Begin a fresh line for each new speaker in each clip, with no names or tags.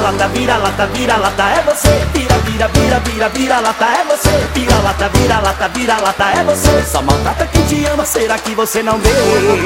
vira-lata, vira-lata, vira-lata, é você. Vira, vira, vira, vira, vira-lata, é você. Vira-lata, vira-lata, vira-lata, é você. Só maltrata quem te ama, será que você não vê?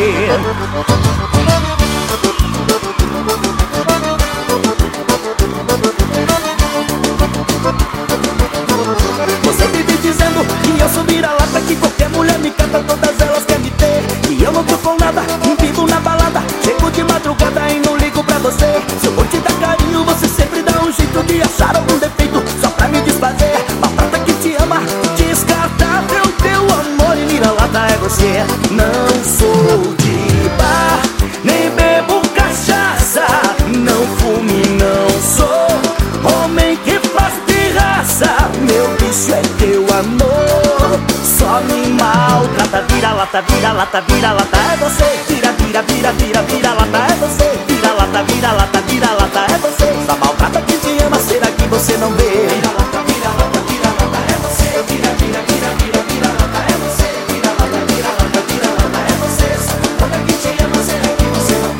Você vive dizendo que eu sou vira-lata, que qualquer mulher me canta, todas elas querem me ter. E eu não tô com nada, vivo na balada, chego de madrugada e não ligo pra você. Se eu vou te dar carinho, você sempre dá um jeito de achar algum defeito só pra me desfazer. Maltrata quem te ama, descartável teu amor e vira-lata é você. Não sou de bar, nem bebo cachaça, não fume, não sou homem que faz pirraça. Meu bicho é teu amor, só me maltrata. Vira-lata, vira-lata, vira-lata, é você. Vira, vira, vira, vira, vira-lata, é você. Vira-lata, vira-lata, vira-lata, é você. Só maltrata quem te ama, será que você não vê? Vira-lata, vira-lata, vira-lata, é você. Vira, vira, vira, vira, vira-lata, é você. Vira-lata, vira-lata, vira-lata, é você. Só maltrata quem te ama, será que você não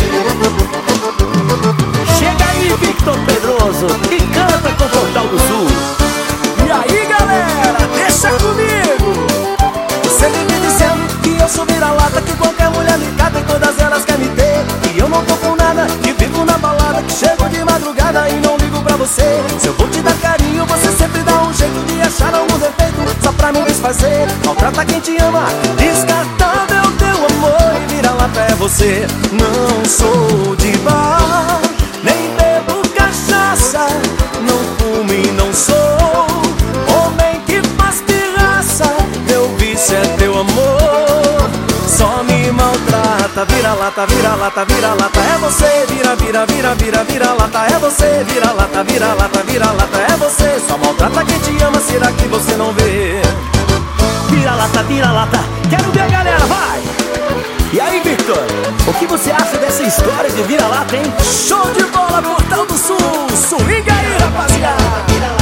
vê? Chega aí, Victor Pedroso, e canta com o Portal do Sul.
E aí, galera, deixa comigo. Você vive dizendo que eu sou vira-lata, que qualquer mulher me cata e todas elas querem me ter. E eu não tô com nada, que vivo na balada, que chego de madrugada e não ligo pra você. Se eu vou te dar carinho, você sempre dá um jeito de achar algum defeito só pra me desfazer. Maltrata quem te ama, descartável teu amor e vira-lata é você. Não sou de bar, nem bebo cachaça, não fumo e não sou homem que faz pirraça. Meu vício é teu amor, só me maltrata. Vira-lata, vira-lata, vira-lata, é você. Vira, vira, vira, vira, vira-lata, é você. Vira-lata, vira-lata, vira-lata, é você. Só maltrata quem te ama, será que você não vê?
Vira-lata, vira-lata, quero ver a galera, vai! E aí, Victor, o que você acha dessa história de vira-lata, hein?
Show de bola, Portal do Sul! Swinga aí, rapaziada!